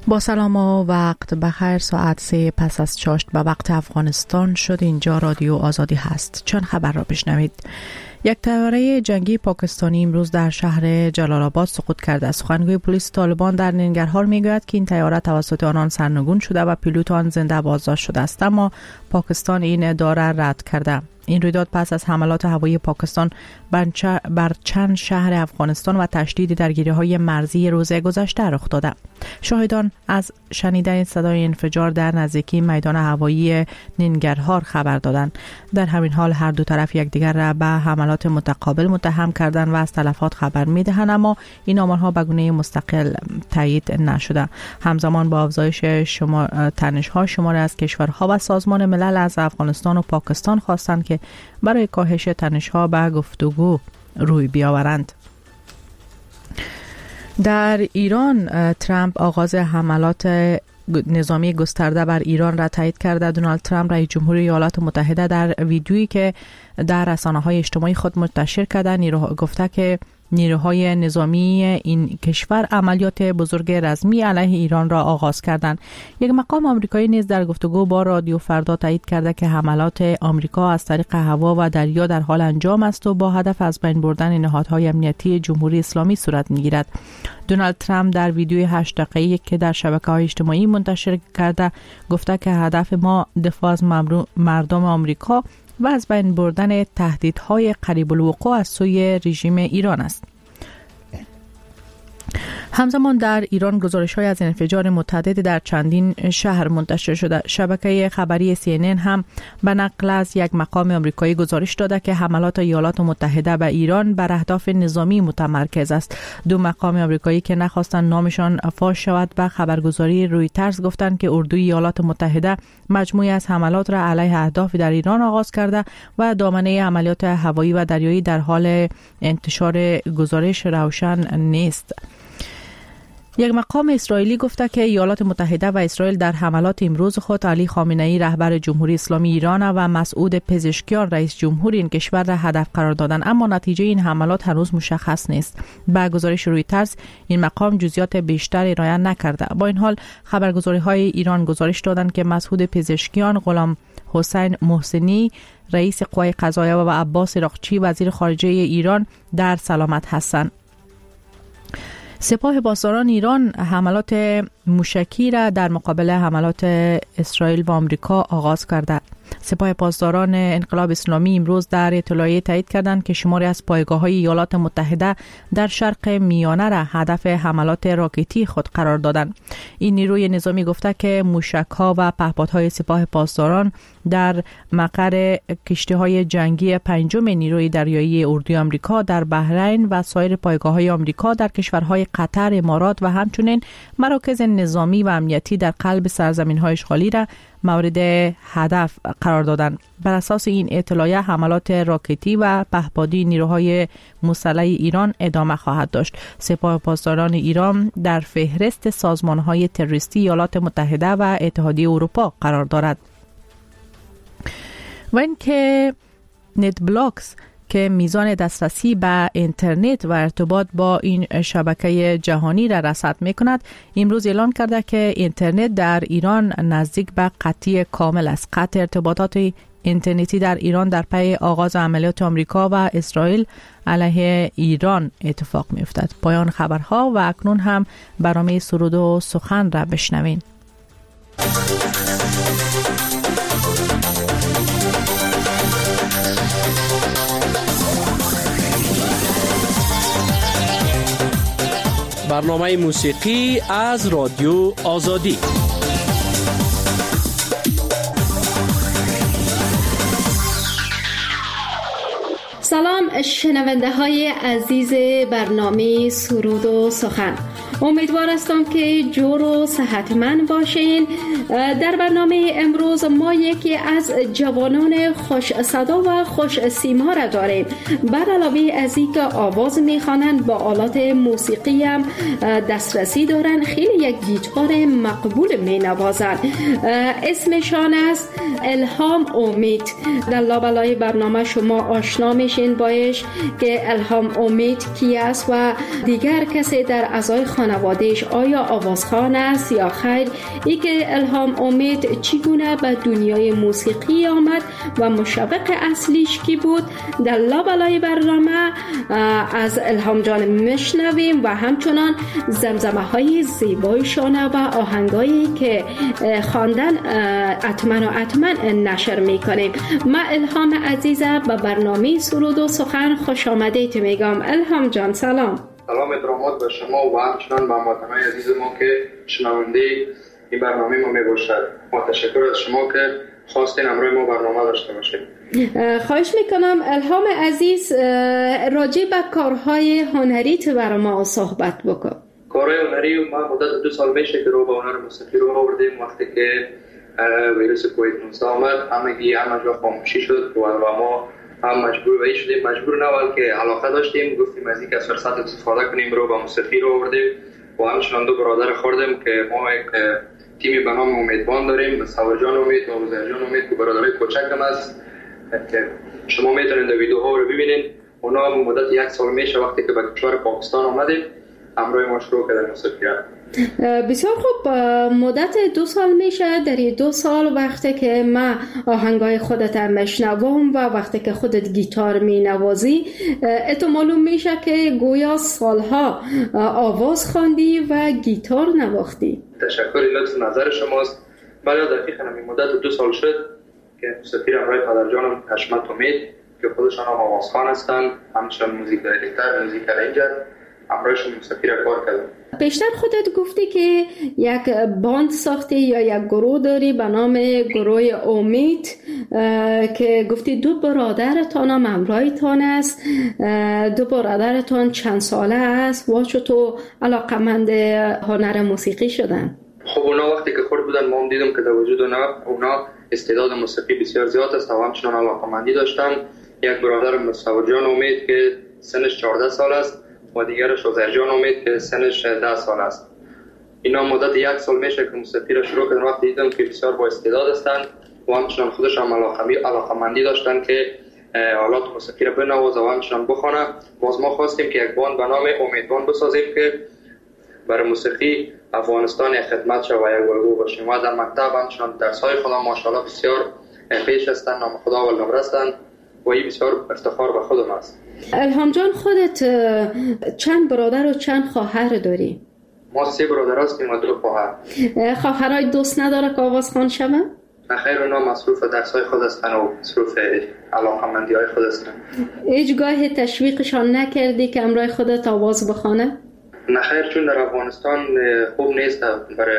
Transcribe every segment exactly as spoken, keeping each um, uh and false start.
با سلام و وقت بخیر. ساعت سه پس از چاشت به وقت افغانستان شد. اینجا رادیو آزادی هست. چند خبر را بشنوید. یک طیاره جنگی پاکستانی امروز در شهر جلال آباد سقوط کرده است. سخنگوی پلیس طالبان در ننگرهار میگوید که این طیاره توسط آنان سرنگون شده و پیلوت آن زنده بازداشت شده است، اما پاکستان این ادعا را رد کرده. این رویداد پس از حملات هوایی پاکستان بر چند شهر افغانستان و تشدید درگیری‌های مرزی روز گذشته رخ داده. شاهدان از شنیدن صدای انفجار در نزدیکی میدان هوایی ننگرهار خبر دادند. در همین حال هر دو طرف یکدیگر را به حملات متقابل متهم کردند و از تلفات خبر می‌دهند، اما این آمارها به گونه مستقل تایید نشده. همزمان با افزایش شما تنش‌ها شماری از کشورها و سازمان ملل از افغانستان و پاکستان خواستند که برای کاهش تنش‌ها به گفتگو روی بیاورند. در ایران ترامپ آغاز حملات نظامی گسترده بر ایران را تایید کرده. دونالد ترامپ رئیس جمهوری ایالات متحده در ویدیویی که در رسانه‌های اجتماعی خود منتشر کرده نیرو گفته که نیروهای نظامی این کشور عملیات بزرگ رزمی علیه ایران را آغاز کردند. یک مقام آمریکایی نیز در گفتگو با رادیو فردا تایید کرده که حملات آمریکا از طریق هوا و دریا در حال انجام است و با هدف از بین بردن نهادهای امنیتی جمهوری اسلامی صورت می‌گیرد. دونالد ترامپ در ویدیوی هشت دقیقه‌ای که در شبکه‌های اجتماعی منتشر کرده گفته که هدف ما دفاع از مردم آمریکا و از بین بردن تهدیدهای قریب الوقوع از سوی رژیم ایران است. همزمان در ایران گزارش‌های از انفجار متعدد در چندین شهر منتشر شده. شبکه خبری سی ان ان هم به نقل از یک مقام آمریکایی گزارش داده که حملات ایالات متحده به ایران بر اهداف نظامی متمرکز است. دو مقام آمریکایی که نخواستند نامشان فاش شود به خبرگزاری رویترز گفتند که اردوی ایالات متحده مجموعی از حملات را علیه اهداف در ایران آغاز کرده و دامنه عملیات هوایی و دریایی در حال انتشار گزارش روشن نیست. یک مقام اسرائیلی گفته که ایالات متحده و اسرائیل در حملات امروز خود علی خامنه‌ای رهبر جمهوری اسلامی ایران و مسعود پزشکیان رئیس جمهور این کشور را هدف قرار دادند، اما نتیجه این حملات هنوز مشخص نیست. با گزارش رویترز این مقام جزئیات بیشتر ارائه نکرده. با این حال خبرگزاری‌های ایران گزارش دادند که مسعود پزشکیان، غلام حسین محسنی رئیس قوای قضاییه و عباس عراقچی وزیر خارجه ایران در سلامت هستند. سپاه پاسداران ایران حملات موشکی را در مقابل حملات اسرائیل و آمریکا آغاز کرده. سپاه پاسداران انقلاب اسلامی امروز در اطلاعیه تایید کردند که شماری از پایگاه‌های ایالات متحده در شرق میانه را هدف حملات راکتی خود قرار دادند. این نیروی نظامی گفته که موشک‌ها و پهپادهای سپاه پاسداران در مقر کشتی‌های جنگی پنجم نیروی دریایی اردوی آمریکا در بحرین و سایر پایگاه‌های آمریکا در کشورهای قطر، امارات و همچنین مراکز نظامی و امنیتی در قلب سرزمین‌های اشغالی را مورد هدف قرار دادند. بر اساس این اطلاعیه حملات راکتی و پهپادی نیروهای مسلح ایران ادامه خواهد داشت. سپاه پاسداران ایران در فهرست سازمان‌های تروریستی ایالات متحده و اتحادیه اروپا قرار دارد. و اینکه نت بلاکس که میزان دسترسی به اینترنت و ارتباط با این شبکه جهانی را رصد می‌کند، امروز اعلان کرده که اینترنت در ایران نزدیک به قطعی کامل است. قطع ارتباطات اینترنتی در ایران در پی آغاز عملیات آمریکا و اسرائیل علیه ایران اتفاق می‌افتد. پایان خبرها و اکنون هم برنامه سرود و سخن را بشنوین. برنامه موسیقی از رادیو آزادی. سلام شنونده های عزیز برنامه سرود و سخن. امیدوار هستم که جور و صحتمند باشین. در برنامه امروز ما یکی از جوانان خوش صدا و خوش سیما را داریم. بر علاوه از اینکه آواز میخوانند با آلات موسیقی هم دسترسی دارند، خیلی یک گیتار مقبول مینوازند. اسمشان است الهام امید. در لابلای برنامه شما آشنا میشین باش که الهام امید کی است و دیگر کسی در اعضای خانواده خانوادهش آیا آوازخوان است یا خیر؟ ای که الهام امید چگونه به دنیای موسیقی آمد و مشوق اصلیش کی بود؟ در لابلای برنامه از الهام جان میشنویم و همچنان زمزمه های زیبایشان و آهنگایی که خواندن اتمن و اتمن نشر میکنیم. من الهام عزیزه به برنامه سرود و سخن خوش آمدید میگم. الهام جان سلام. سلام ادرامات به شما و همچنان به هموطنان عزیز ما که شنونده این برنامه ما میباشد. ما تشکر از شما که خواستین امروز ما برنامه داشته باشید. خواهش میکنم الهام عزیز راجع به کارهای هنریت برای ما صحبت بکن. کارهای هنری ما مدت دو سال میشه که رو به هنر موسیقی رو آوردیم. وقتی که ویروس کووید نوزده آمد همگی همه جا خاموشی شد و ما هم مجبور وی شدیم مجبور نه که علاقه داشتیم گفتیم از اینکه از فرصت استفاده کنیم رو به موسیقی رو آوردیم و همچنان دو برادر خوردیم که ما یک تیمی به نام امیدوان داریم. سوار جان امید و عزیر جان امید که برادرای کوچکم است که شما میتونید ویدیوها رو ببینید. اونا مدت یک سال میشه وقتی که به کشور پاکستان آمدیم همراه ما شروع کردن موسیقی. بسیار خوب. مدت دو سال میشه. در این دو سال وقتی که من آهنگای خودت میشنوم و وقتی که خودت گیتار مینوازی اتو معلوم میشه که گویا سالها آواز خواندی و گیتار نواختی. تشکر لطف نظر شماست. بله دقیقاً همین مدت دو سال شد که موسیقی را برای پدرجانم حشمت امید که خودشان هم آوازخوان هستند همچنان موزیک دایرکتر موزیک ارنجر همراهشون موسیقی را کار کردم. بیشتر خودت گفتی که یک باند ساختی یا یک گروه داری به نام گروه امید که گفتی دو برادرتان هم همراهتان است. دو برادرتان چند ساله است و چطور علاقمند هنر موسیقی شدن؟ خب اونا وقتی که خورد بودن ما هم دیدم که در وجود اونا, اونا استعداد موسیقی بسیار زیاد است و همچنان علاقمندی داشتن. یک برادرم سوار جان امید که سنش چهارده سال است و دیگرش عزیر جان امید که سنش ده سال است. اینا مدت یک سال میشه که موسیقی را شروع کردن. وقتی دیدم که بسیار با استعداد هستند و همچنان خودش هم علاقمندی داشتن که آلات موسیقی را بنوازه و همچنان بخوانه. باز ما خواستیم که یک باند به نام امیدوان بسازیم که برای موسیقی افغانستان خدمت شود و یک الگو باشیم و در مکتب همچنان درس‌های خودم ماشاءالله بسیار پیش هستند، نام خدا اول نمره هستند و این بسیار افتخار به خودم است. الهام جان خودت چند برادر و چند خواهر داری؟ ما سه برادر هستیم و دو خواهر. خواهرای دوست نداره که آوازخوان شوند؟ نه خیر، اونا مصروف درس‌های خود هستند و مصروف علاقه‌مندی‌های خود هستند. هیچگاه تشویقشان نکردی که همراه خودت آواز بخوانه؟ نه خیر، چون در افغانستان خوب نیست برای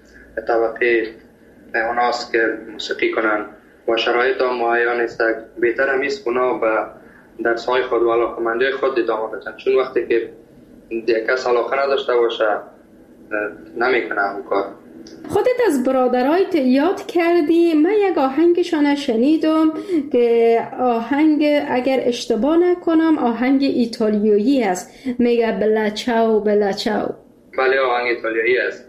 طبقه اوناست که موسیقی کنن و شرایط هم مهیا نیست. بهتر هم است اونا به درس‌های خود و علاقه‌مندی خود ادامه بدن، چون وقتی که یک کس علاقه نداشته باشه نمیکنه اون کار. خودت از برادرایت یاد کردی. من یک آهنگشان شنیدم که آهنگ اگر اشتباه نکنم آهنگ ایتالیایی است، میگه بلا چاو بلا چاو. بله آهنگ ایتالیایی است.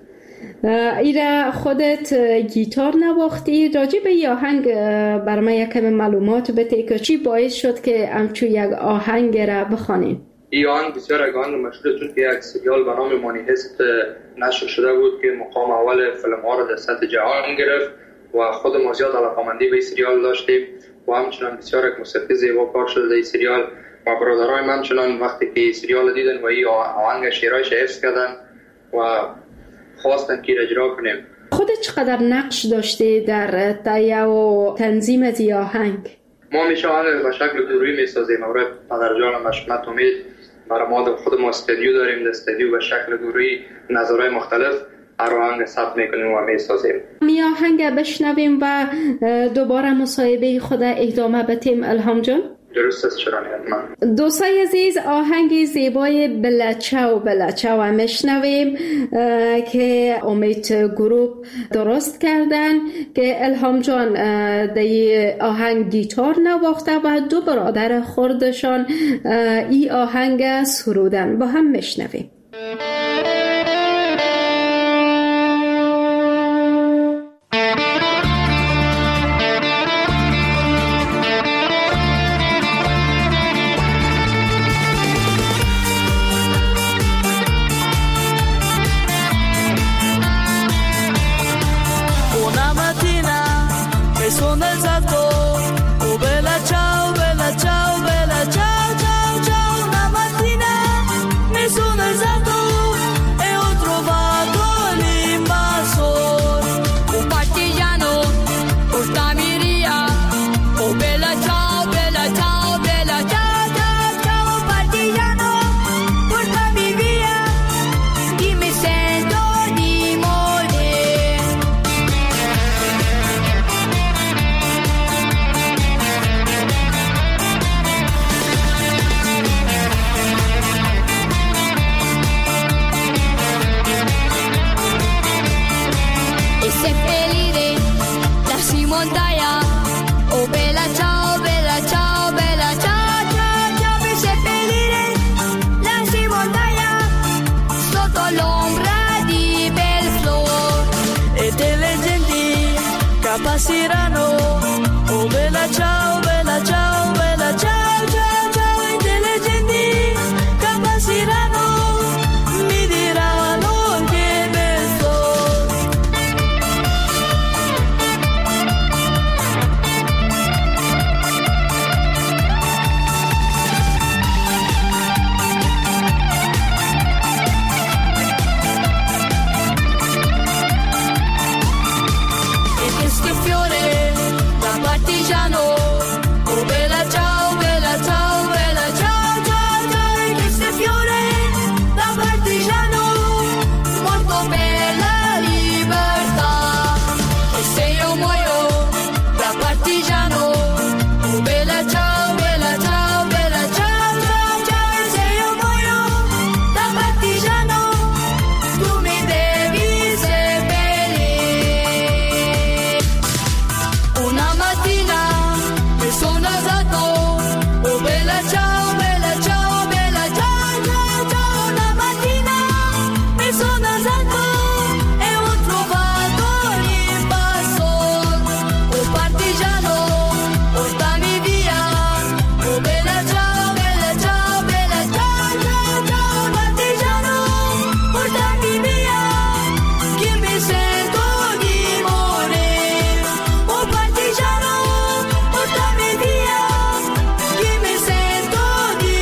ایره خودت گیتار نواختی. راجع به این آهنگ بر من یک کم معلومات بده که چی باعث شد که همچون یک آهنگ را بخوانید؟ این آهنگ بسیار یک آهنگ مشهور چون که یک سریال به نام مانیهست نشر شده بود که مقام اول فیلم ها را در سطح جهان گرفت و خود ما زیاد علاقه‌مندی به این سریال داشتیم و همچنان بسیار یک موسیقی زیبا کار شده در این سریال و برادرای من همچنان وقتی که سریال دیدن و این آهنگ شیرایش حفظ کردن و خواستن که اجرا کنیم. خودت چقدر نقش داشتی در تهیه و تنظیم از این آهنگ؟ ما میشه آهنگ به شکل گروهی میسازیم. برای پدرجانم حشمت امید برای ما خود ما استودیو داریم. در استودیو به شکل گروهی نظرهای مختلف هر آهنگ ثبت میکنیم و میسازیم. می آهنگ بشنویم و دوباره مصاحبه خود ادامه بدیم. الهام جان درست است، چرا نه؟ دوستای عزیز، آهنگ زیبای بلا چاو بلا چاو میشنویم که امید گروپ درست کردن که الهام جان در آهنگ گیتار نواخته و دو برادر خردشان ای آهنگ سرودن. با هم میشنویم. Capacirano, oh bella ciao, bella ciao, bella ciao, ciao, ciao, intelligenti, Capacirano, mi diranno che beso. E questo fiore da partigiano, oh bella ciao, bella ciao, bella ciao, ciao, ciao, e questo fiore da partigiano, morto per la libertà. E se io muoio da partigiano, oh bella ciao, bella ciao, bella ciao, ciao, ciao, e se io muoio da partigiano, tu mi devi seppellire. Una mattina mi sono alzato, oh bella ciao, bella ciao, bella ciao, ciao, ciao. Una mattina mi sono alzato e ho trovato l'impasto. Oh partigiano, portami via, oh bella ciao, bella ciao, bella ciao, ciao, ciao. Partigiano, portami via, che mi sento di morire. Oh partigiano, portami via, che mi sento di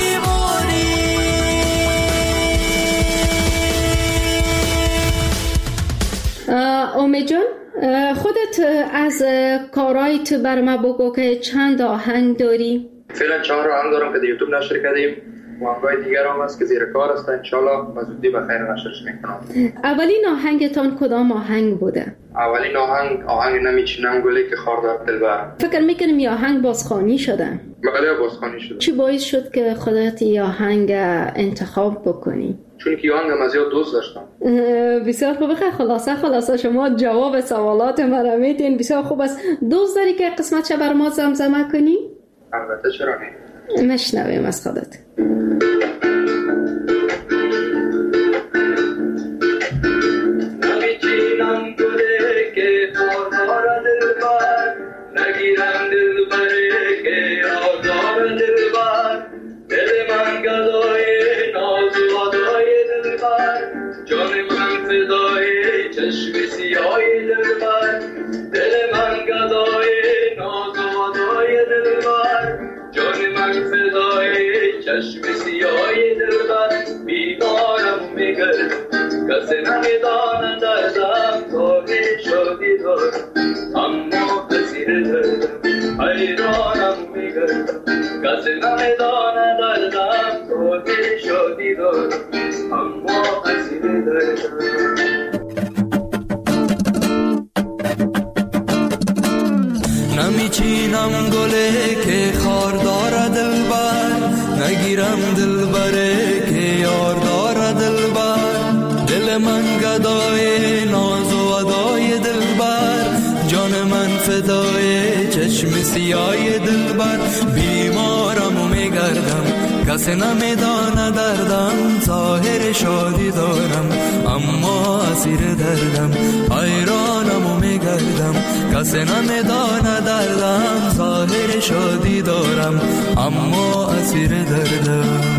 morire. امید جان، خودت از کارهای تو بر ما بگو که چند آهنگ داری؟ فعلا چهار آهنگ دارم که در یوتیوب نشر کردیم و آهنگای دیگر هم هست که زیر کار هست، انشالله به زودی به خیر نشرش میکنم. اولین آهنگتان کدام آهنگ بوده؟ اولین آهنگ آهنگ نمیچینم گلی که خاردار دلبر. فکر میکنم این آهنگ بازخوانی شده. بله بازخوانی شده. چی باعث شد که خودت این آهنگ انتخاب بکنی؟ چون که آهنگ از زیاد دوست داشتم. بسیار خوبه. خلاصه خلاصه شما جواب سوالات مرا میدین. بسیار خوب است. دوست داری که قسمتش بر ما زمزمه کنی؟ البته چرا نه. مشنویم از خودت. نمیچینم گله که خاردار دلبر، نگیرم دلبره که آزار دلبر، دل من گدای ناز و ادای دلبر، جان من فدای چشم سیاه دلبر، دل من گدای ناز و ادای دلبر، جان من فدای چشم سیاه دلبر. بیمارم میگرد کسی نمیدانه دردم کاری شدی دارم، اما اسیر دردم حیرانم میگرد کسی نمیدانه دردم کاری شدی دارم، اما اسیر دردم. نمیچینم گله که خار داره دلبر، نگیرم دلبره که یار داره دلبر، دل من گدای ناز و ادای دلبر، جان من فدای چشم سیاه دلبر. بیمارم و میگردم کسی نمیدانه دردم، ظاهر شادی دارم اما اسیر دردم، حیرانم و میگردم کسی نمیدانه دردم، ظاهر شادی دارم اما اسیر دردم.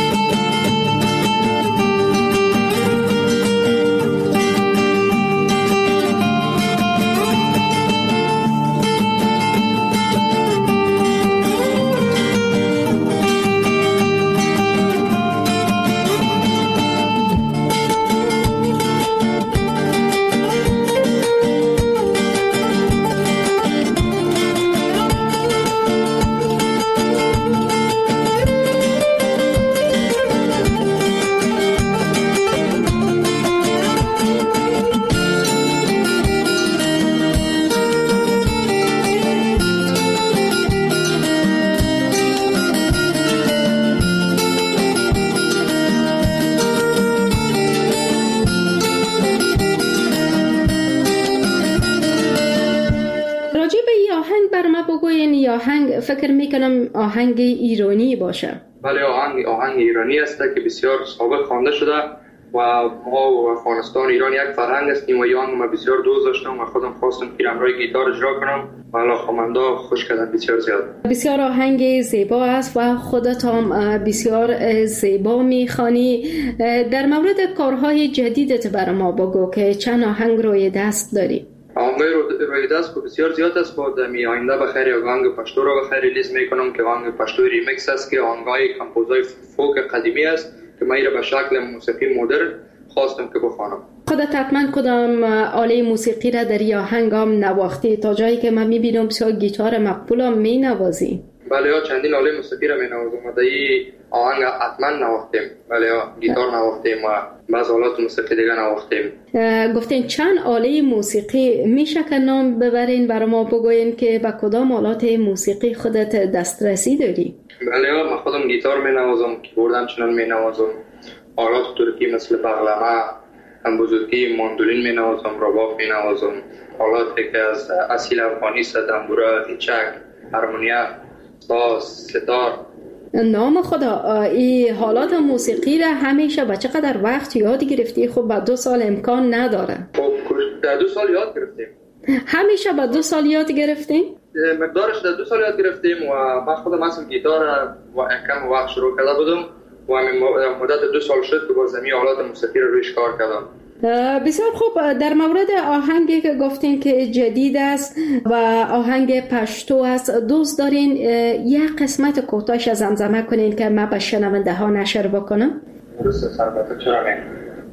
آهنگ فکر میکنم آهنگ ایرانی باشه. بله آهنگ آهنگ ایرانی است که بسیار سابق خوانده شده و ما و افغانستان ایران یک فرهنگ هستیم و یان ما بسیار دوست داشتم و خودم خواستم که امروز گیتار اجرا کنم و علاقه‌مندا خوش کردن بسیار زیاد. بسیار آهنگ زیبا است و خودت هم بسیار زیبا میخوانی. در مورد کارهای جدیدت برای ما بگو که چند آهنگ روی دست داری؟ آهنگای روی دست بسیار زیاد است. با دمی آینده بخیر آهنگ پشتو رو بخیر ریلیز میکنم که آهنگ پشتو ریمیکس است که آهنگای کمپوزای فوک قدیمی است که من به شکل موسیقی مدرن خواستم که بخوانم. خودت حتما کدام آله موسیقی را در این آهنگ هم نواختی؟ تا جایی که من میبینم بسیار گیتار مقبول هم مینوازی. بله ها، چندین آله موسیقی را مینوازم و در این آهنگ حتما نواختیم. بله ها، گیتار نواختیم و بعض آلات موسیقی دیگه نواختیم. گفتین چند آله موسیقی میشه که نام ببرین برای ما بگوین که با کدام آلات موسیقی خودت دسترسی داری؟ بله ها، من خودم گیتار مینوازم، کیبورد همچنان مینوازم، آلات ترکی مثل بغلمه، هم بزرگی ماندولین مینوازم، رباب مینوازم، آلاتی که از اصیل افغانی است، دنبوره، هیچک، هارمونیا، ساز، ستار. نام خدا، این حالات موسیقی را همیشه با چقدر وقت یاد گرفتی؟ خب با دو سال امکان نداره. خب در دو سال یاد گرفتیم. همیشه با دو سال یاد گرفتیم؟ مقدارش در دو سال یاد گرفتیم و من خودم اصلا گیتار و کم وقت شروع کرده بودم و مدت دو سال شد که با زمین آلات موسیقی رو رویش کار کردم. بسیار خوب. در مورد آهنگی که گفتین که جدید است و آهنگ پشتو است، دوست دارین یک قسمت کوتاهش از زمزمه کنین که من به شنونده ها نشر بکنم؟ درسته سربته، چرا نه؟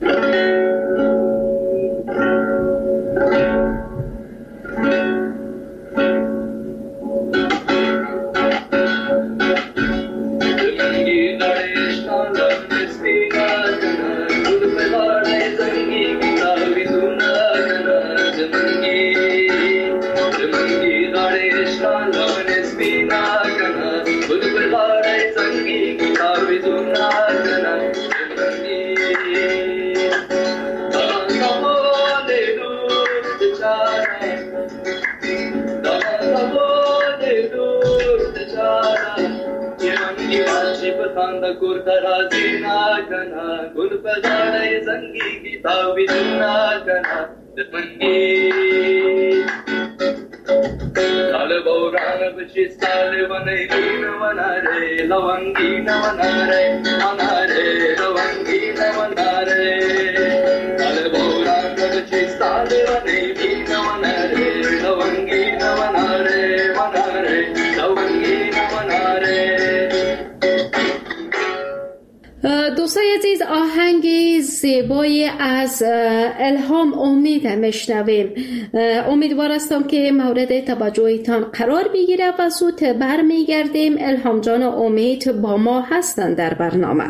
دوستای عزیز، آهنگ زیبایی از الهام امید میشنویم. امیدوار هستم که مورد توجهتان قرار بگیره و زود برمیگردیم. الهام جان و امید با ما هستند در برنامه.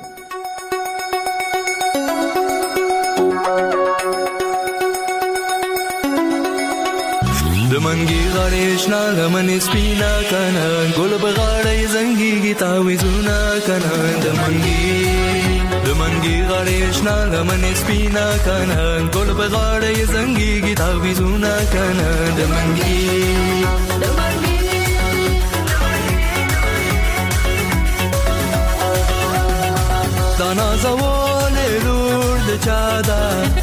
دمنگی غارش نال من سپینا کنا گل بغاړی زنګي کی تعویذونه کنا دمنگی دمنگی غارش نال من سپینا کنا گل بغاړی زنګي کی تعویذونه کنا دمنگی دمنگی دانا زوال لور د چادا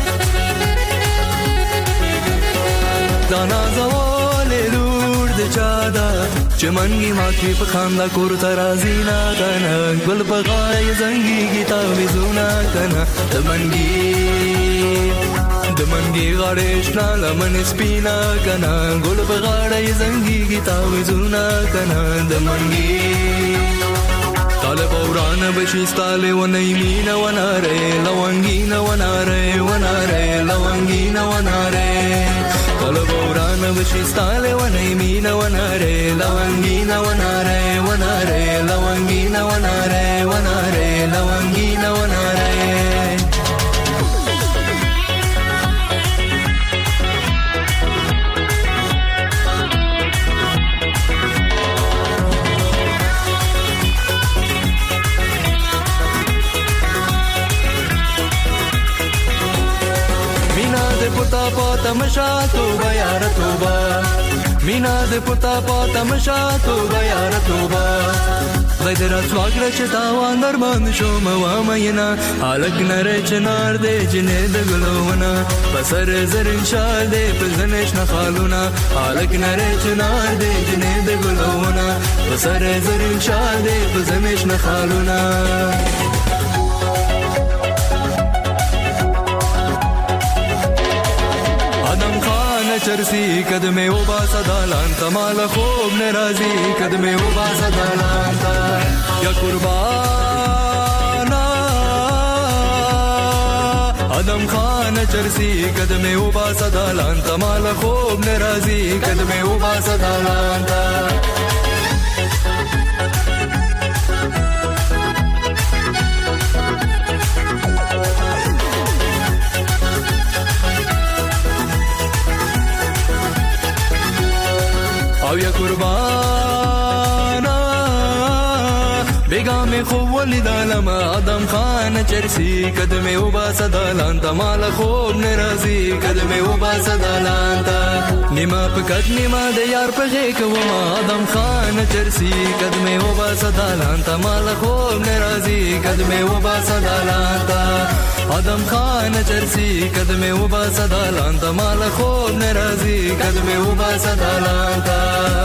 دانا زوال لور د چادا چمنګي ماکي په خاندا کور ترازی نا کنا ګل بغای زنګي کی تعویذونه کنا دمنګي دمنګي غړېش نا لمن سپینا کنا ګل بغړې زنګي کی تعویذونه کنا دمنګي طالب اوران بشي ستاله ونی مینا وناره لونګینا وناره وناره لونګینا وناره طالب اوران بشي ستاله ونی مینا وناره لونګینا وناره وناره لونګینا وناره وناره لونګینا وناره پتا پتا مشا توبه یار توبه میناد پتا پاتا مشا توبه یار توبه غیدرات واقره چه تاوان درمان شوم و مینا حالک نره چنار ده جنه ده گلونا بسر زرین شال ده پزنش نخالونا حالک نره چنار ده جنه ده گلونا بسر زرین شال ده پزنش نخالونا چرسی کدمه و با صدالان تمال خوب نرازی کدمه و با صدالان تا یا قربانا آدم خان چرسی کدمه و با صدالان تمال خوب نرازی کدمه و با صدالان تا او یا قربانا بیگام خوب ولی دالم آدم خان چرسی کدمه و با صدالان تا مال خوب نرازی کدمه و با صدالان تا نیما پکت نیما دیار پغی کوما آدم خان چرسی کدمه و با صدالان تا مال خوب نرازی کدمه و با صدالان تا آدم خان چرسی کدمه و با صدالان تا مال خوب نرازی کدمه و با صدالان تا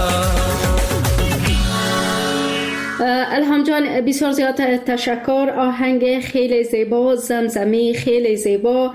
الهام جان بسیار زیاد تشکر. آهنگ خیلی زیبا، زمزمی خیلی زیبا.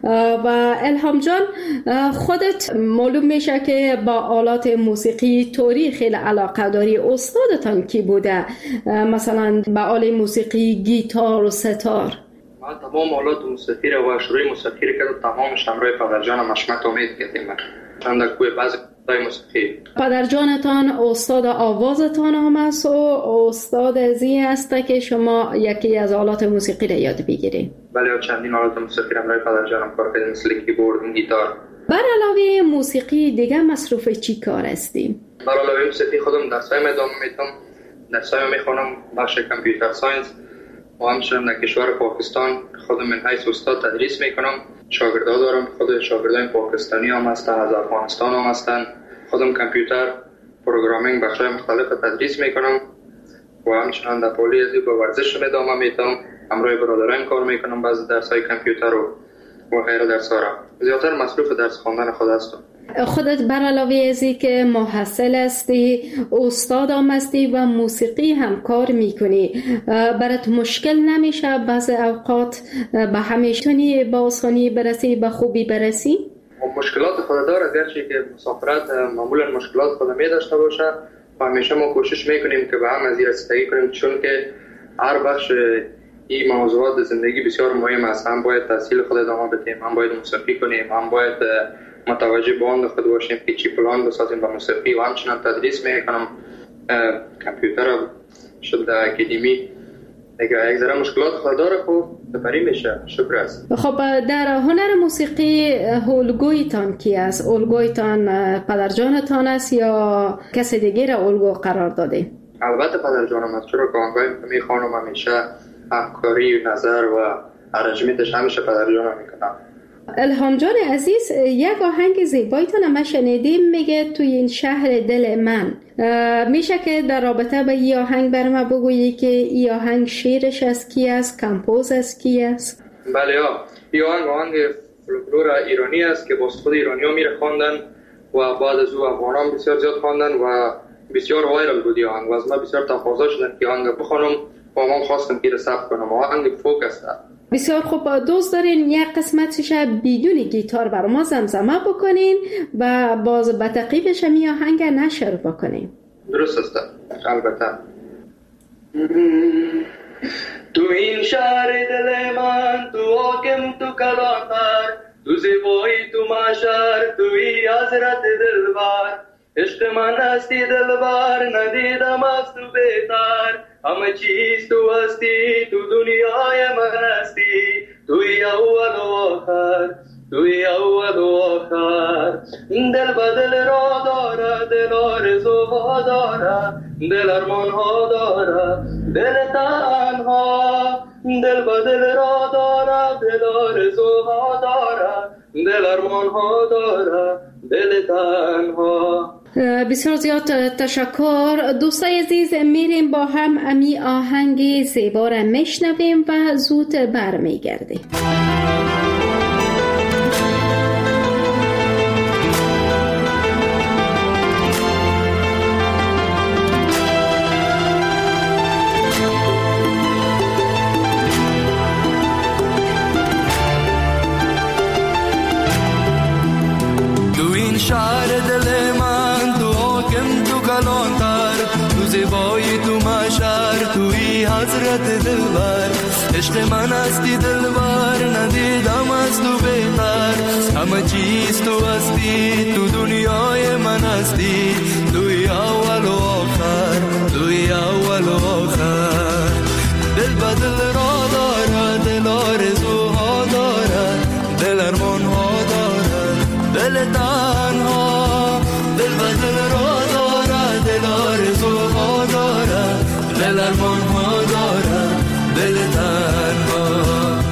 و الهام جان خودت معلوم میشه که با آلات موسیقی طوری خیلی علاقه داری. استادتان کی بوده؟ مثلا با آله موسیقی گیتار و ستار. من تمام آلات موسیقی را و شروع موسیقی را که تمامش همراه پدر جانم حشمت امید کردیم. چند کوی بعضی موسیقی. پدر جانتان استاد آوازتان هم است و استاد ازی است که شما یکی از آلات موسیقی را یاد بگیرید. بله، چندین آلات موسیقی را برای پدر جانم کار کردیم، مثل کیبورد، گیتار. بر علاوه موسیقی دیگه مصروف چی کار هستیم؟ بر علاوه موسیقی خودم درس‌های ادامه میدم. درس‌های میخونم بخش کامپیوتر ساینس و همچنین در کشور پاکستان خودم من حیث استاد تدریس میکنم. شاگردا دارم، خود شاگردان پاکستانی هم هستن، از افغانستان هم هستن. خودم کامپیوتر پروگرامینگ بخشای مختلف تدریس میکنم و همچنین در پولی ازی با ورزش ادامه میدم. همراه برادرایم کار میکنم، بعضی درس‌های کامپیوتر و و غیره درس‌ها را. زیادتر مصروف درس خواندن خود هستم. خودت بر علاوه ازی که محصل هستی، استاد هم هستی و موسیقی هم کار میکنی، برات مشکل نمیشه بعضی اوقات به همیشتونی با آسانی برسی، به خوبی برسی؟ مشکلات خود داره، گرچه که مسافرت معمولا مشکلات خود می داشته باشه و همیشه ما کوشش میکنیم که به هم از این رسیدگی کنیم، چون که هر بخش این موضوعات زندگی بسیار مهم است. هم باید تحصیل خود ادامه بدیم، هم باید موسیقی کنیم، هم باید متوجه به آن خود باشیم که چی پلان بسازیم با موسیقی و همچنین تدریس میکنم کامپیوتر شد در اکادمی. اگر یک ذره مشکلات خود داره خب بپری میشه. شکر است. خب در هنر موسیقی الگویتان کی است؟ الگویتان پدرجانتان است یا کسی دیگه را الگو قرار داده؟ البته پدرجانم است، چرا که آنگاهی میخوانم همیشه همکاری و نظر و ارنجمنتش همیشه پدرجانم میکنم. الهام جان عزیز، یک آهنگ زیبایتان ما شنیدیم میگه توی این شهر دل من. میشه که در رابطه با این آهنگ بر ما بگویی که این آهنگ شیرش از کی است، کمپوز از کی است؟ بله ها، این آهنگ آهنگ فولکلور ایرانی است که باز خود ایرانی ها میره خواندن و بعد از او افغانان بسیار زیاد خواندن و بسیار وایرال بود این آهنگ و از ما بسیار تقاضا شدن که آهنگ بخوانم و من خواستم که ثبت کنم. آهنگ فوک است. بسیار خوب، دوست دارین یک قسمتش بدون گیتار بر ما زمزمه بکنین و باز به تعقیبش می آهنگ نشر بکنین. درست است. البته. تو این شهر دل من، تو حاکم، تو کلانتر، تو زیبایی، تو معشر، توی حضرت دلبر. عشق من هستی دلبر، ندیدم از تو بهتر. همه چیز تو هستی، تو دنیای من هستی. توی اول و آخر، توی اول و آخر. دل به دل را داره، دل آرزوها داره، دل ارمانها داره، دل تنها. دل به دل را داره، دل آرزوها داره، دل ارمانها داره، دل تنها. بسیار زیاد تشکر. دوستای عزیز، میریم با هم امی آهنگ زیبا را میشنویم و زود برمیگردیم. شهر دل من تو حاکم تو کلانتر، تو زیبایی تو مشهر، توی حضرت دلبر. عشق من هستی دلبر، ندیدم از تو بهتر. همه چیز تو هستی، تو دنیای من هستی. توی اول و آخر، توی اول و آخر. دل به دل را داره، دل آرزوها داره، دل ارمانها داره، دل تنها. دل به دل را داره، دل آرزوها داره، دل ارمانها داره، دل تنها.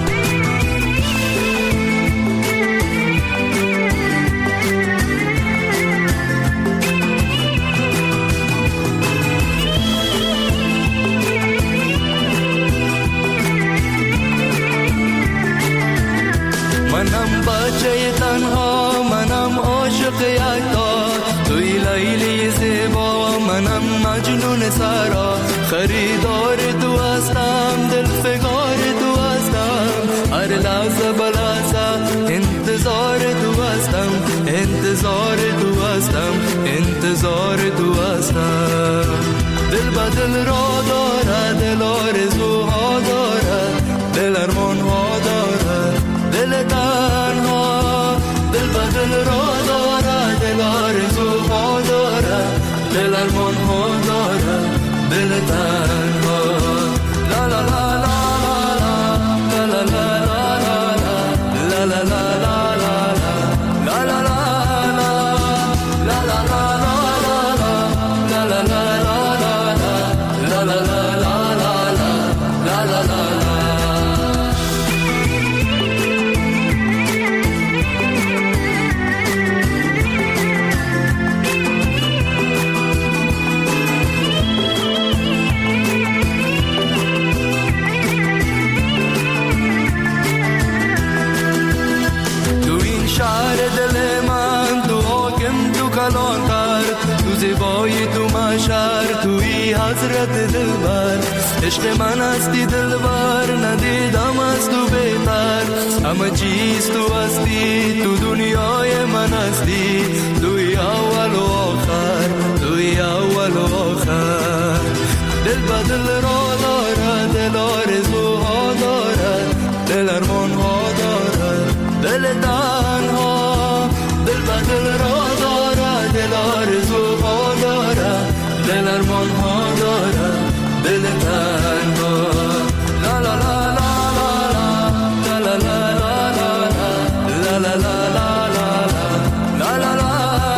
منم بچه تنها، منم عاشق یکتا. توی لیلی زیبا، منم مجنون سرا. خریدار تو هستم، دل فگار تو هستم. هر لحظه بلحظه انتظار تو هستم، انتظار تو هستم، انتظار تو هستم. دل به دل را داره، دل آرزوها داره، دل ارمانها داره، دل تنها. دل به دل را داره، دل آرزوها داره، دل ارمانها داره، دل تنها. لا لا لا لا لا لا لا لا لا لا لا لا. حضرت دلبر، عشق من هستی دلبر، ندیدم از تو بهتر. همه چیز تو هستی، تو دنیای من هستی. توی اول و آخر، توی اول و آخر. دل به دل را داره، دل آرزوها داره، دل ارمانها داره، دل تنها. دل به دل را داره، دل آرزوها داره، دل ارمانها داره، دل تنها. لا لا لا لا لا لا لا لا لا لا لا لا.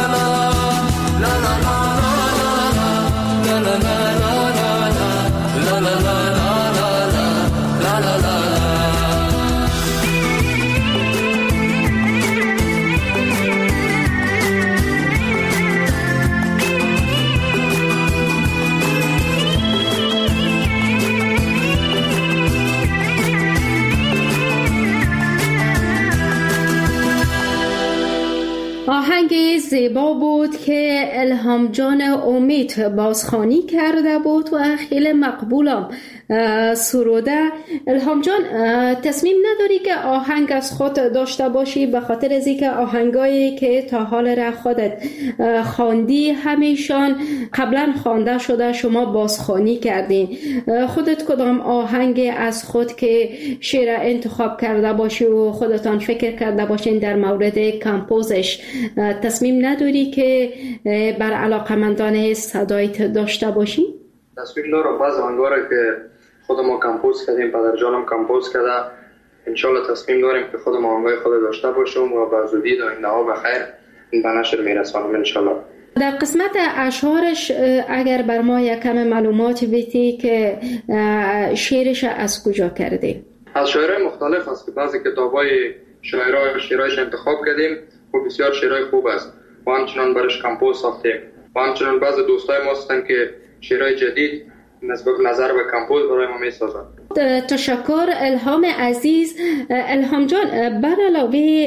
آهنگ زیبا بود که الهام جان امید بازخوانی کرده بود و خیلی مقبولم سروده. الهام جان، تصمیم نداری که آهنگ از خود داشته باشی؟ به خاطر از اینکه آهنگایی که تا حال را خودت خواندی همیشان قبلا خوانده شده، شما بازخوانی کردین. خودت کدام آهنگ از خود که شعر انتخاب کرده باشی و خودتان فکر کرده باشین در مورد کمپوزش، تصمیم نداری که بر علاقمندان صدایت داشته باشی؟ تصمیم دارم. بعض آهنگا که خود ما کمپوز کردیم، پدر جانم کمپوز کرده، انشالله تصمیم داریم که خود ما آهنگای خود داشته باشیم و با زودی در آینده ها بخیر این به نشر میرسانم انشالله. در قسمت اشعارش اگر بر ما یک کم معلومات بیتی که شعرش از کجا کردی؟ از شاعرای مختلف است که بعضی کتابای شاعرای شعرایش انتخاب کردیم و بسیار شعرهای خوب است. و همچنان برش کمپوز ساختیم و همچنان بعض دوستای ما هستن که شعرهای جدید نسبت نظر به کمپوز برای ما میسازن. تشکر الهام عزیز. الهام جان، بر علاوه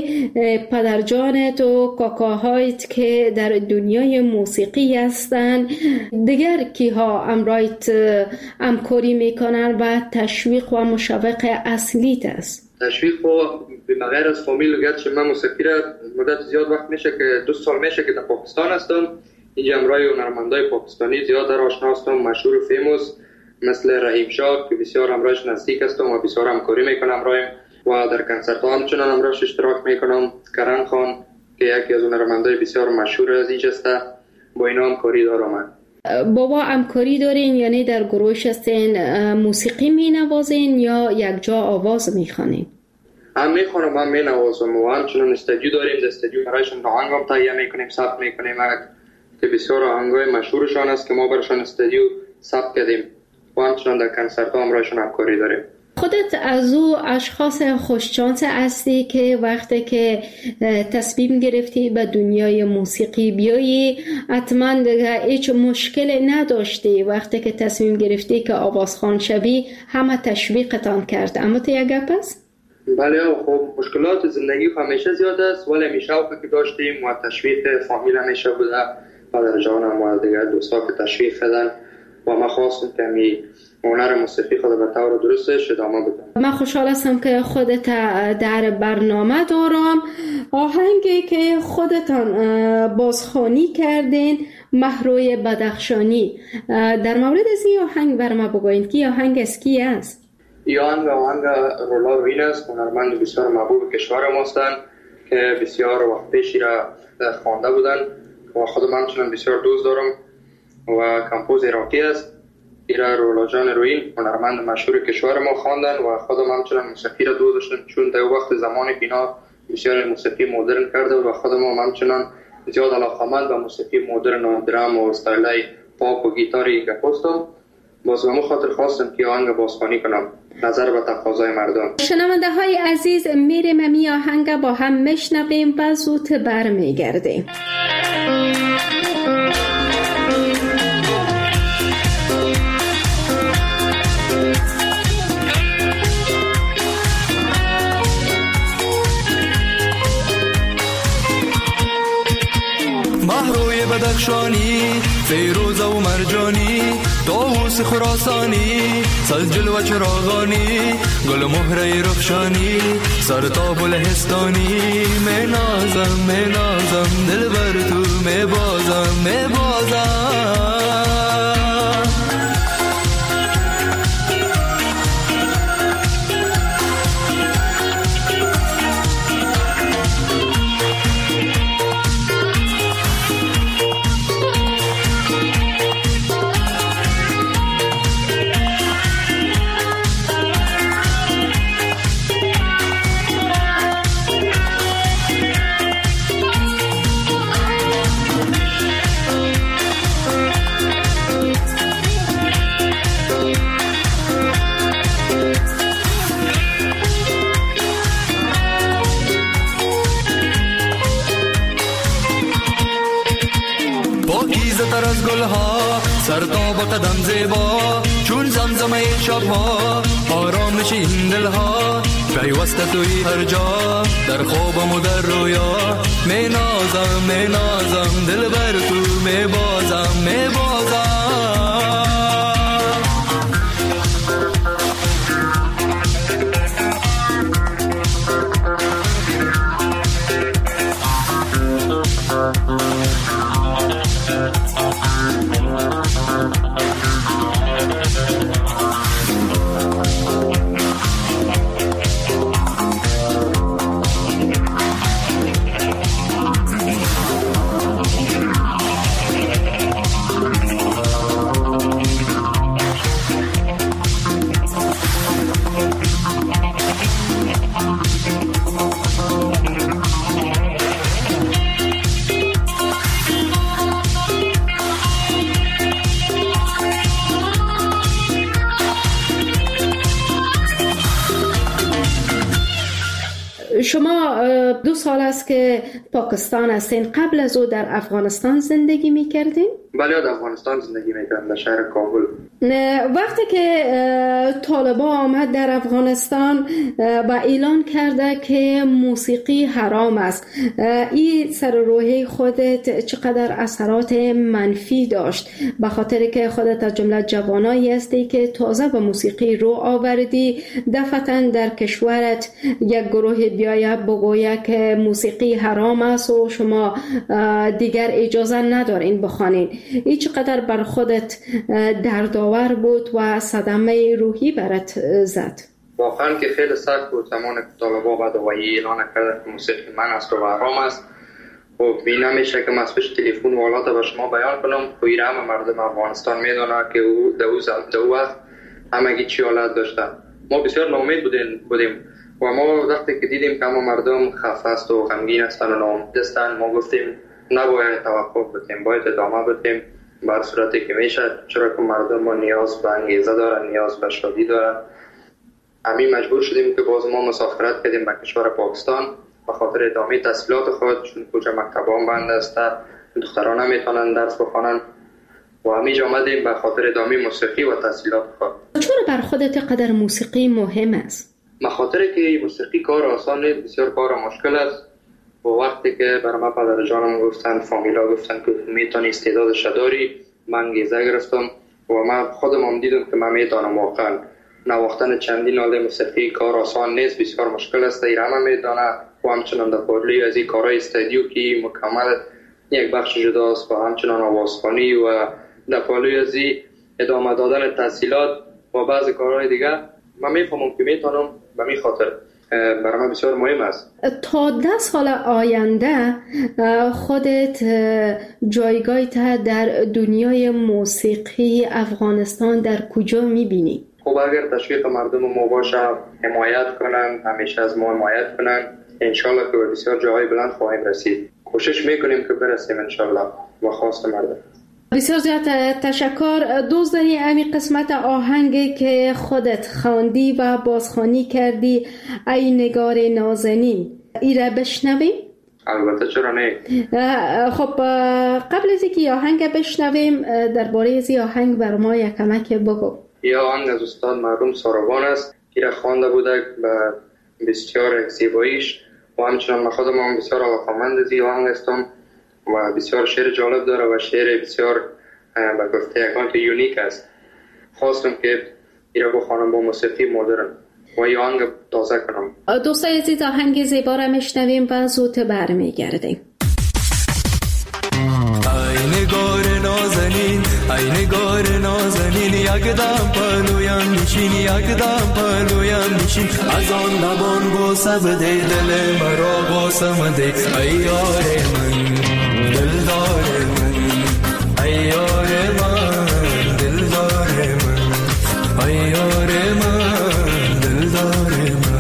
پدرجانت و کاکاهایت که در دنیای موسیقی هستن، دیگر کیها امرایت همکاری میکنن و تشویق و مشوق اصلیت است؟ تشویق و بغیر از فامیل گرچه من موسیقی را مدت زیاد وقت میشه که دو سال میشه که در پاکستان هستم. اینجا امرای هنرمندای پاکستانی زیاد در آشنا هستم، مشهور و فیموس مثل رحیم شاه که بسیار امرایش نزدیک هستم و بسیار همکاری میکنم امرایم و در کنسرت ها همچنان امرایش اشتراک میکنم. کرن خان که یکی از هنرمندای بسیار مشهور از اینجا است، با اینا همکاری دارم. من بابا همکاری دارین، یعنی در گروهش هستین موسیقی مینوازین یا یک جا آواز میخوانین؟ هم میخوانم هم مینوازم و همچنان استودیو داریم. در استودیو برایشون آهنگ هم تهیه میکنیم، ثبت میکنیم که بسیار آهنگای مشهورشان است که ما برایشون استودیو ثبت کردیم و همچنان در کنسرت ها هم برایشون همکاری داریم. خودت از او اشخاص خوششانس هستی که وقتی که تصمیم گرفتی به دنیای موسیقی بیایی حتما دیگه هیچ مشکل نداشتی؟ وقتی که تصمیم گرفتی که آوازخوان شوی همه تشویقتان کرد، اما تو یک گپ است؟ بله خب مشکلات زندگی همیشه زیاد است، ولی همیشه شوقی که داشتیم و تشویق فامیل همیشه بوده، پدر جانم و دیگر دوستا که تشویق کردن و ما خواستم که می هنر موسیقی خود به طور درستش ادامه بدم. من خوشحال هستم که خودت در برنامه دارم. آهنگی که خودتان بازخوانی کردین، مهروی بدخشانی، در مورد از این آهنگ بر ما بگوین که آهنگ از کی است؟ این آهنگ آهنگ رولا روین است، هنرمند بسیار محبوب کشور ما هستند که بسیار وقت پیشی را خوانده بودن و خودم همچنان بسیار دوست دارم و کمپوز عراقی است. ایرا رولا جان روین هنرمند مشهور کشور ما خواندن و خودم همچنان موسیقی را دوست داشتم، چون در وقت زمانی که اینا بسیار موسیقی مدرن کرده و خودم هم همچنان زیاد علاقه‌مند به موسیقی مدرن و درام و استایلای پاپ و گیتاری گفتم. باز به خاطر خواستم که آهنگ بازخوانی کنم نظر به تقاضای مردم. شنونده های عزیز، میریم می آهنگ با هم میشنویم و زود برمیگردیم. مهروی بدخشانی، فیروز و مرجانی، طاووس خراسانی، سجل و چراغانی، گل مهره رخشانی، سرتاب و لهستانی. می نازم می نازم دل بر تو می بازم می بازم. از گلها سرتاب قدم زیبا، چون زمزمه شبها آرامش این دلها، پیوسته توی هر جا در خوابم و در رویا. می نازم می نازم دل بر تو می بازم می بازم. شما دو سال است که پاکستان هستین. قبل از او در افغانستان زندگی میکردین؟ بله، در افغانستان زندگی میکردم، در شهر کابل. وقتی که طالبان آمد در افغانستان و اعلان کرده که موسیقی حرام است، این سر روحی خودت چقدر اثرات منفی داشت؟ به خاطر که خودت از جمله جوانایی هستی که تازه به موسیقی رو آوردی، دفعتاً در کشورت یک گروه بیایه بگویه که موسیقی حرام است و شما دیگر اجازه ندارین بخوانین. این چقدر بر خودت دردآور بود و صدمه روحی برات زد؟ واقعا که خیلی سخت بود زمان که طالبان بعد وایی اعلان کرده که موسیقی من است و حرام است. و این نمیشه که مسئول تلفن و حالات به شما بیان کنم. خیلی همه مردم افغانستان میدونه که او دو وقت همگی چی حالت داشتن. ما بسیار ناامید بودیم بودیم و ما وقتی که دیدیم که همه مردم خفه است و غمگین هستن و ناامید هستن، ما گفتیم نباید توقف بکنیم، باید ادامه بدیم بر صورتی که میشه، چرا که مردم ما نیاز به انگیزه دارن، نیاز به شادی دارن. همین مجبور شدیم که باز ما مسافرت کردیم به کشور پاکستان به خاطر ادامه تحصیلات خود، چون کجا مکتبان بند است، دختران نمیتونن درس بخوانن و همین آمدیم به خاطر ادامه موسیقی و تحصیلات خود. چرا بر خودت قدر موسیقی مهم است؟ به خاطر که موسیقی کار آسان نیست، بسیار کار مشکل است. و وقتی که برای ما پدر جانم گفتن، فامیلا گفتن که میتونی استعدادش داری، من انگیزه گرفتم و من خودم هم دیدم که من میتونم. واقعا نواختن چندین آله موسیقی کار آسان نیست، بسیار مشکل است. این همه میدانه و همچنان در پارلی از این کارهای استودیو که مکمل یک بخش جداست و همچنان آوازخوانی و در پارلی از این ادامه دادن تحصیلات و بعضی کارهای دیگه من میفهمم که میتونم. به می خاطر برای من بسیار مهم است. تا ده سال آینده خودت جایگاهت در دنیای موسیقی افغانستان در کجا میبینی؟ خب اگر تشویق مردم ما باشه، حمایت کنن، همیشه از ما حمایت کنن، انشالله که به بسیار جاهای بلند خواهیم رسید. کوشش میکنیم که برسیم انشالله و خواست مردم. بسیار زیاد تشکر. دوست داری امی قسمت آهنگی که خودت خواندی و بازخوانی کردی، ای نگار نازنین، ای را بشنویم؟ البته چرا نه. خب قبل از اینکه آهنگ بشنویم درباره از آهنگ بر ما یک کمک بگو. این آهنگ از استاد مرحوم ساروان است که را خوانده بوده به بسیار زیباییش و همچنان من خودم هم بسیار علاقه‌مند از این آهنگ هستم و بسیار شعر جالب داره و شعر بسیار به گفته یکان که یونیک است. خواستم که این را بخوانم با موسیقی مدرن و این آهنگ تازه کنم. دوستای عزیز، آهنگ زیبا را میشنویم و زود برمیگردیم. ای نگار نازنین، ای نگار نازنین، یک دم پلویم میشین، یک دم پلویم میشین، از آن لبان بوسه بده دل مرا بوسه ده، ای یار من دلدار من، ای یار من دلدار من، ای یار من دلدار من.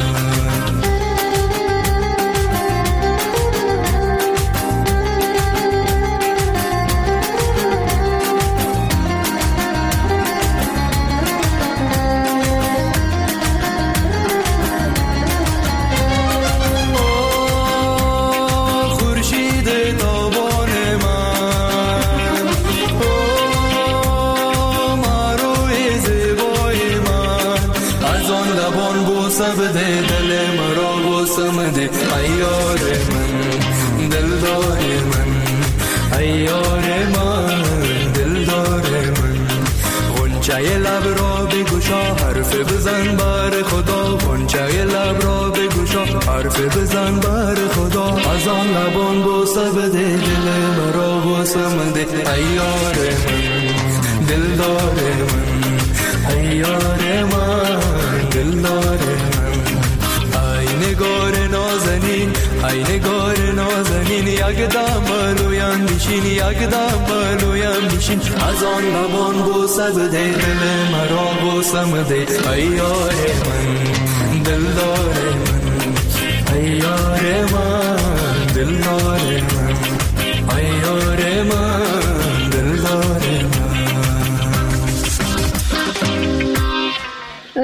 غنچه لب را بگوشا حرف بزن بر خدا، غنچه لب را بگوشا حرف بزن بر خدا، از آن لبان بوسه بده دل مرا بوسه مده، ای یار من دلدار من، ای یار من دلدار من. ای نگار نازنین، ای نگار نازنین، یک دم بلویم میشین، یک دم بلویم میشین، از آن لبان بوسه بده دل مرا بوسه مده، ای یار من دلدار من، ای یار من دلدار من، ای یار من دلدار من.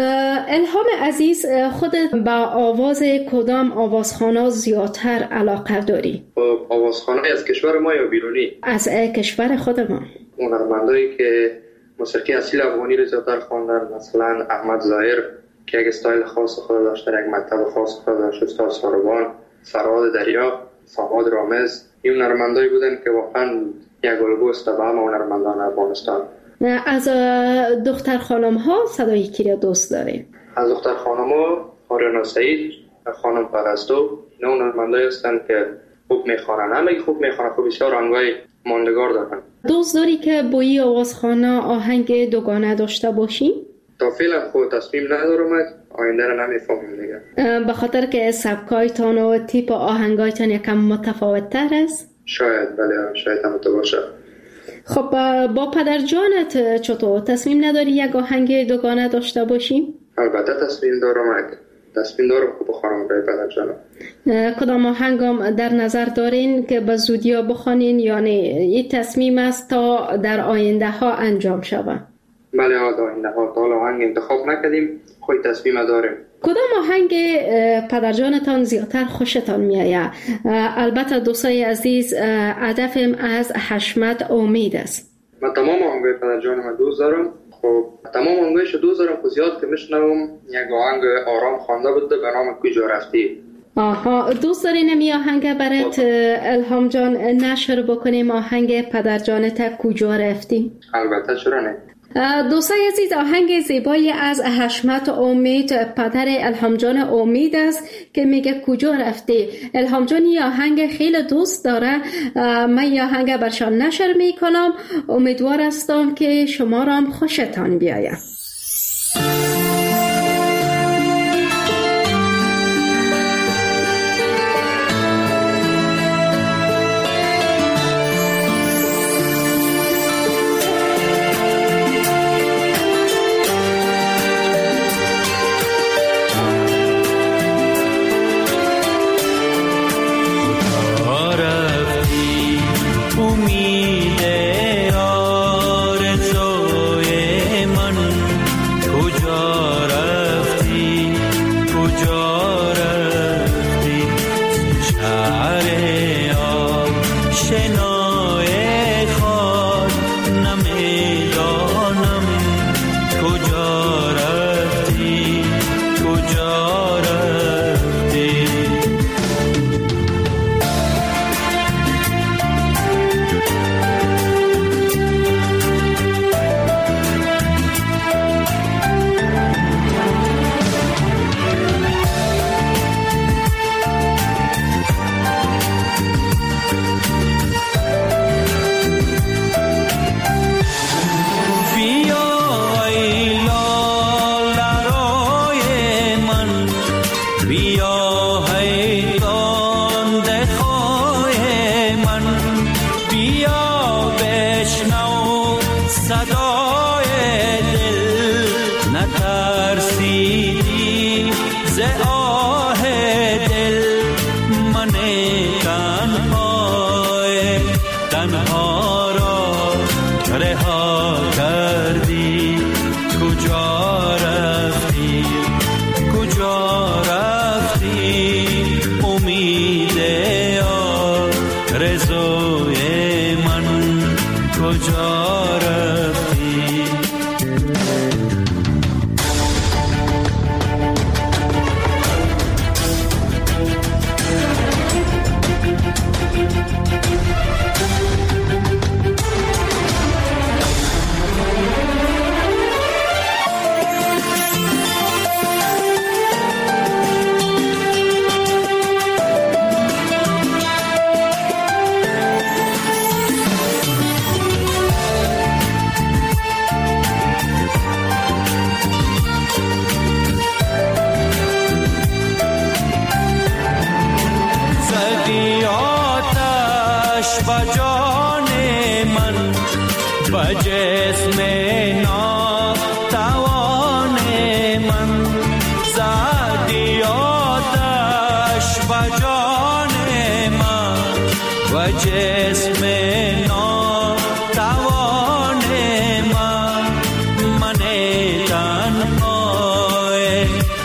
الهام عزیز، خودت با آواز کدام آوازخوان‌ها زیادتر علاقه داری؟ آوازخوان‌های از کشور ما یا بیرونی؟ از کشور خودمان. هنرمندایی که موسیقی اصیل افغانی رو زیادتر خواندن، مثلا احمد ظاهر که یک استایل خاص خود داشته، یک مکتب خاص خود داشته، استاد ساروان، فرهاد دریا، فرهاد رامز، این هنرمندایی بودن که واقعا یک الگو است به همه هنرمندان افغانستان. از دختر خانم ها صدای کی را دوست دارین؟ از دختر خانم ها آریانا سعید، خانم پرستو، اینا هنرمندایی هستند که خوب میخوانن. همه خوب میخوانن، خوب بسیار آهنگای ماندگار دارن. دوست داری که با این آوازخوان‌ها آهنگ دوگانه داشته باشی؟ تا فعلا خود تصمیم ندارم، آینده رو نمیفهمیم دیگه. به خاطر که سبکایتان و تیپ آهنگایتان یکم متفاوت تر است؟ شاید، بله شاید هم تو باشه. خب با پدر جانت چطور؟ تصمیم نداری یک آهنگ دوگانه داشته باشی؟ البته تصمیم دارم، تصمیم دارم که بخوانم برای پدر جانم. کدام آهنگم در نظر دارین که به زودی بخوانین، یعنی این تصمیم است تا در آینده ها انجام شود؟ بله در آینده ها، تا آهنگ انتخاب نکردیم، خود تصمیم داریم. کدام آهنگ پدر جانتان زیادتر خوشتان میآید؟ البته دوستای عزیز، هدفم از حشمت امید است. من تمام آهنگای پدر جانم دوست دارم. خب تمام آهنگایش دوست دارم، خب زیاد که میشنوم یک آهنگ آرام خوانده بود به نام کجا رفتی. آها، دوست داری نمی آهنگ برات الهام جان نشر بکنیم، آهنگ پدر جانت کجا رفتی؟ البته، چرا نه. دوستای عزیز، آهنگ زیبایی از حشمت امید پدر الهام جان امید است که میگه کجا رفتی. الهام جان این آهنگ خیلی دوست داره، من این آهنگ برشان نشر میکنم، امیدوار هستم که شما را هم خوشتان بیاید.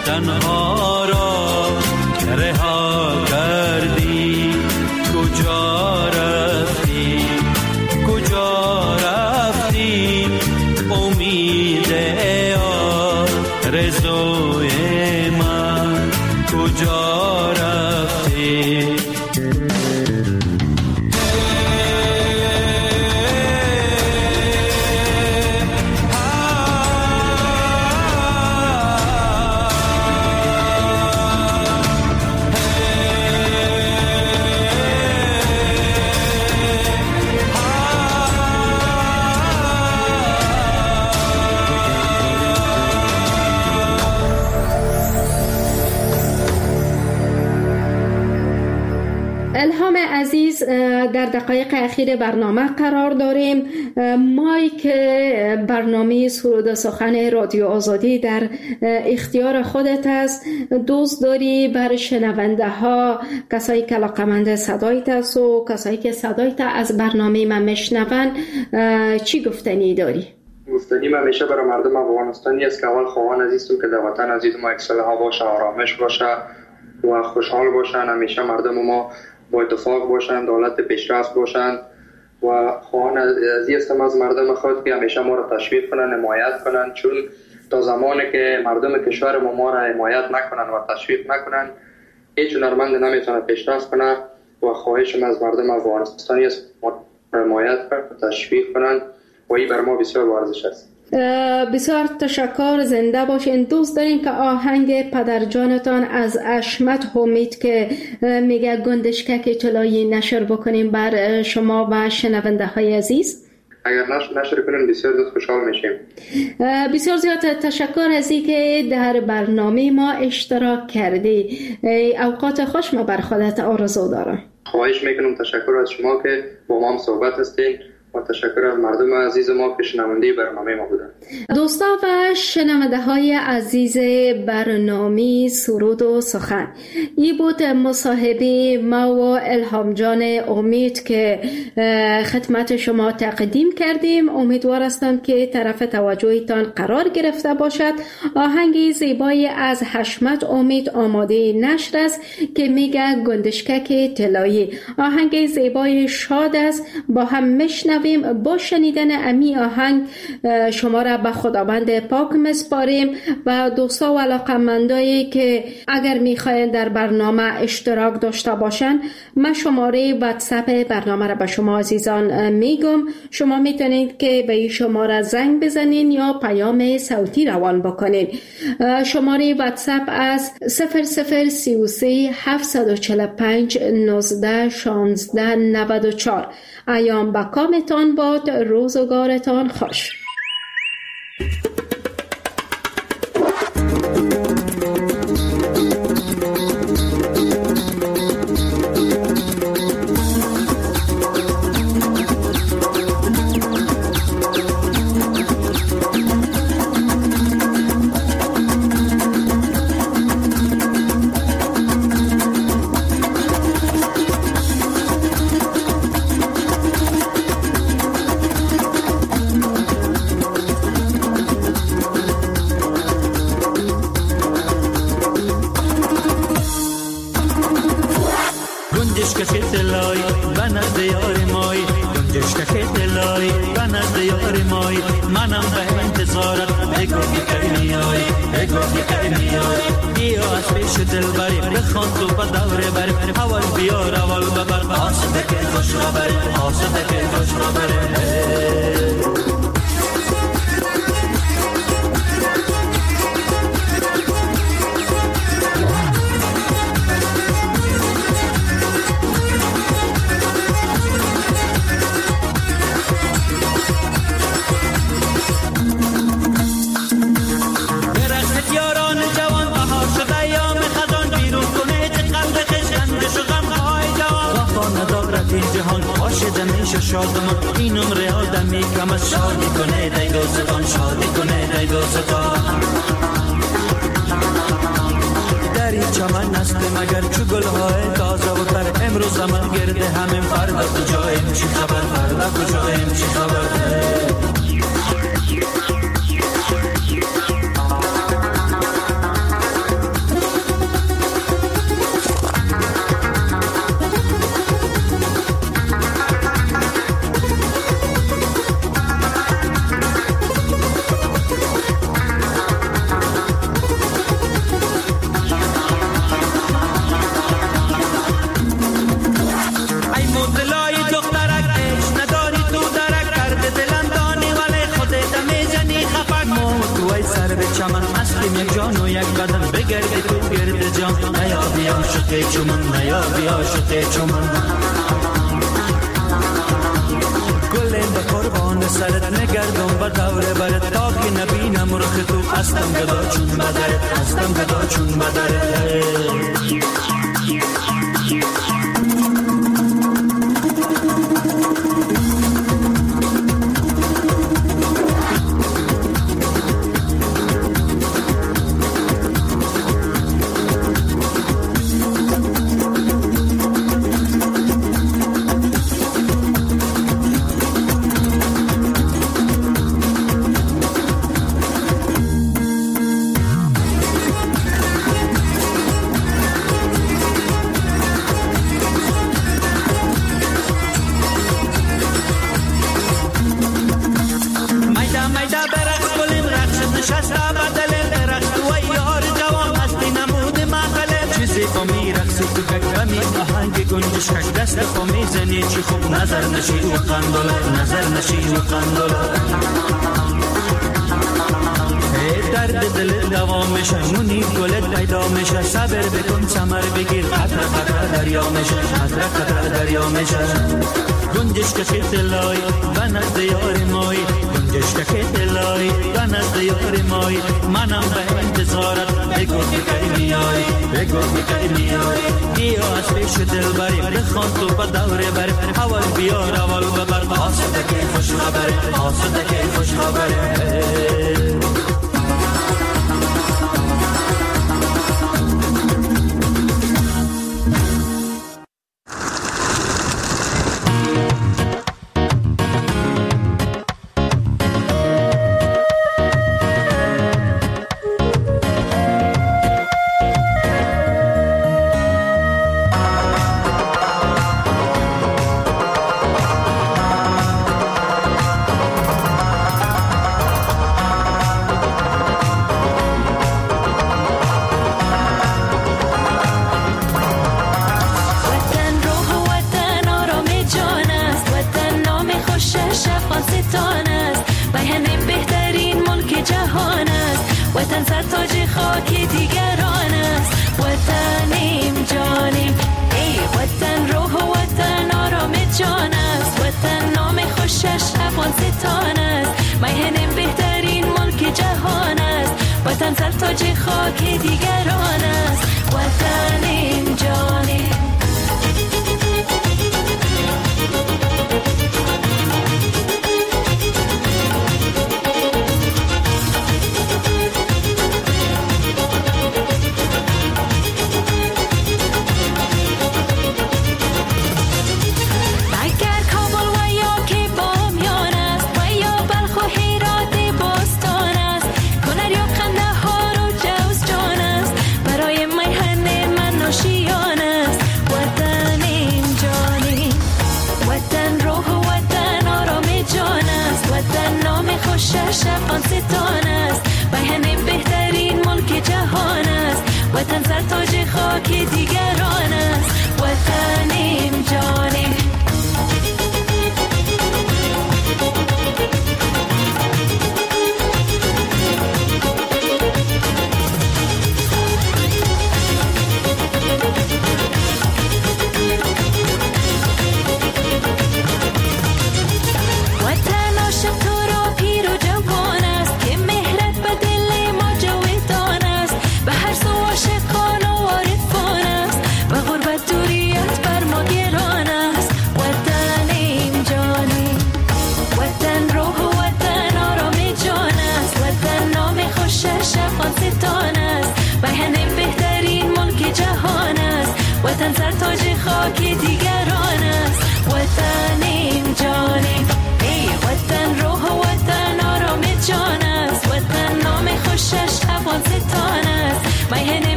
تنها را رها کردی. کجا رفتی کجا رفتی امید آرزوی من کجا رفتی. الهام عزیز، در دقایق اخیر برنامه قرار داریم. مایک برنامه سرود و سخن رادیو آزادی در اختیار خودت است. دوست داری بر شنونده ها، کسایی که علاقه‌مند صدایت است و کسایی که صدایت از برنامه من میشنون، چی گفتنی داری؟ گفتنی من همیشه برای مردم افغانستانی است که اول خواهان عزیزم که در وطن عزیز ما اصلاح باشه، آرامش باشه و خوشحال باشن. همیشه مردم ما با اتفاق باشند، دولت پیشرفت باشند و خواهان عزیزم از مردم خود که همیشه ما را تشویق کنند، حمایت کنند، چون تا زمانی که مردم کشور ما ما را حمایت نکنند و تشویق نکنند، هیچ هنرمند نمیتونه پیشرفت کنه. و خواهشم از مردم افغانستانی است ما حمایت کنند، تشویق کنند و این بر ما بسیار ارزش است. بسیار تشکر، زنده باشین. دوست دارین که آهنگ پدرجانتان از اشمت حمید که میگه گندشکک طلایی نشر بکنیم بر شما و شنونده های عزیز؟ اگر نشر کنین بسیار دوست خوشحال میشیم. بسیار زیاد تشکر از اینکه در برنامه ما اشتراک کردی. اوقات خوش ما بر خودت آرزو دارم. خواهش میکنم، تشکر از شما که با ما هم صحبت هستین و تشکر از مردم عزیز ما که شنونده برنامه ما بودن. دوستا و شنونده های عزیز برنامه سرود و سخن، این بود مصاحبه ما و الهام جان امید که خدمت شما تقدیم کردیم. امیدوار هستم که طرف توجهتان قرار گرفته باشد. آهنگ زیبایی از حشمت امید آماده نشر است که میگه گندشکک طلایی. آهنگ زیبای شاد است، با هم میشنویم. با شنیدن امی آهنگ شما را به خداوند پاک مسپاریم و دوستا و علاقه‌مندایی که اگر میخواین در برنامه اشتراک داشته باشن، من شماره واتساپ برنامه را به شما عزیزان میگم. شما میتونید که به این شماره زنگ بزنین یا پیام صوتی روان بکنین. شماره واتساپ از صفر صفر سی و سه هفتصد و چهل و پنج نوزده شانزده نود و چهار. ایام با کامتان باد، روزگارتان خوش. هستیم یک جان و یک بدن بگردی تو گرد جان نیا بیا شده چومن نیا بیا شده چومن گلیم به قربان سرت نگردم با دور برت تا که نبینم رخ تو هستم گدا چون مدرت هستم گدا چون مدرت دست خو میزنی چی خوب نظر نشی و قندولا نظر نشی و قندولا درد دل دوام میشه مونی گلت پیدا میشه صبر بکن ثمر بگیر قطره قطره دریا میشه قطره قطره دریا میشه گنجش که دلای و نزد یار مای گنجش که دلای و نزد یار مای منم به انتظارت بگو کی میای بگو کی میای بیا اصلش دل بری بخوان تو با دوره بری اول بیار اول ببر آسوده که خوش خبره آسوده که خوش خبره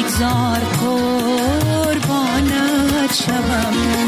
بگذار قربانت شوم